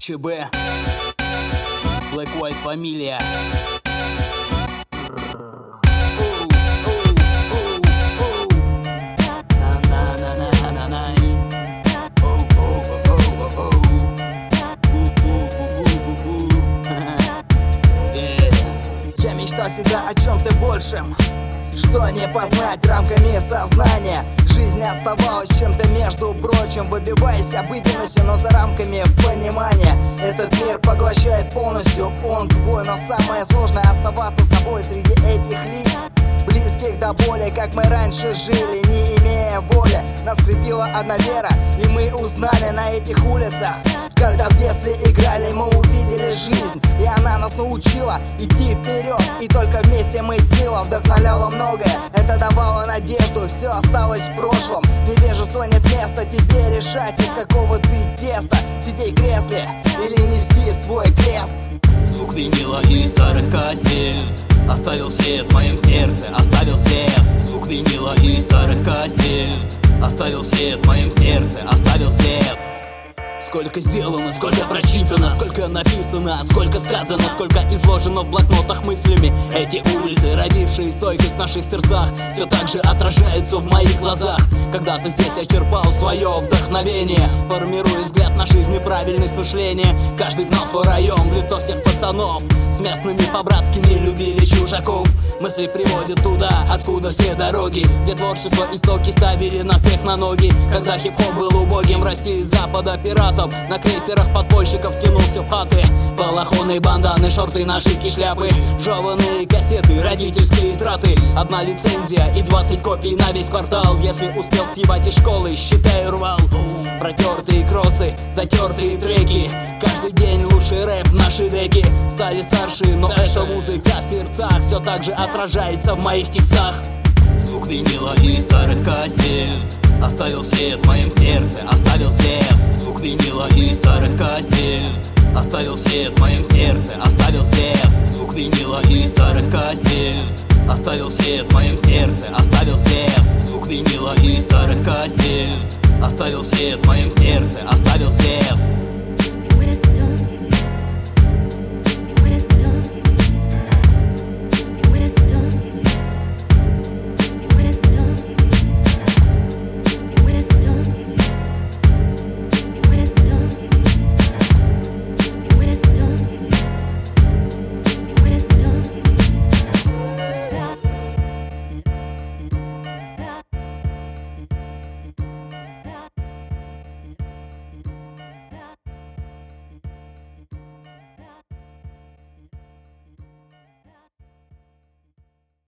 ЧБ, Black White фамилия. Я мечтал всегда о чем-то большем, что не познать рамками сознания. Жизнь оставалась чем-то между прочим, выбиваясь обыденностью, но за рамками понимания. Этот мир поглощает полностью, он твой, но самое сложное оставаться собой среди этих лиц, близких до боли, как мы раньше жили, не имея воли. Нас крепила одна вера, и мы узнали на этих улицах, когда в детстве играли, мы увидели жизнь, и она нас научила идти вперед. И только вместе мы сила, вдохновляла многое, это давало надежду. Все осталось в прошлом, невежество нет места. Тебе решать, из какого ты теста, сидеть в кресле или нести свой крест. Звук винила и старых кассет оставил след в моем сердце, оставил след. Звук винила и старых кассет оставил след в моем сердце, оставил след. Сколько сделано, сколько прочитано, сколько написано, сколько сказано, сколько изложено в блокнотах мыслями. Эти улицы, родившие стойкость в наших сердцах, все так же отражаются в моих глазах. Когда-то здесь я черпал свое вдохновение, формируя взгляд на жизнь и правильность мышления. Каждый знал свой район в лицо всех пацанов, с местными по-братски не любили чужаков. Мысли приводят туда, откуда все дороги, где творчество истоки ставили на всех на ноги. Когда хип-хоп был убогим в России, запада пиратом, на крейсерах подпольщиков тянулся в хаты. Балахоны, банданы, шорты, нашивки, шляпы, жеванные кассеты, родительские траты. Одна лицензия и 20 копий на весь квартал. Если успел съебать из школы, считай, рвал. Протертые кроссы, затертые треки, каждый день лучший рэп, наши деки. Стали старше, но эта музыка в сердцах все так же отражается в моих текстах. Звук винила и старых кассет оставил след в моем сердце, оставил след. Звук винила и старых кассет оставил след в моем сердце, оставил след. Звук винила и старых кассет оставил след в моем сердце, оставил след. Звук винила и старых кассет оставил след в моем сердце, оставил след.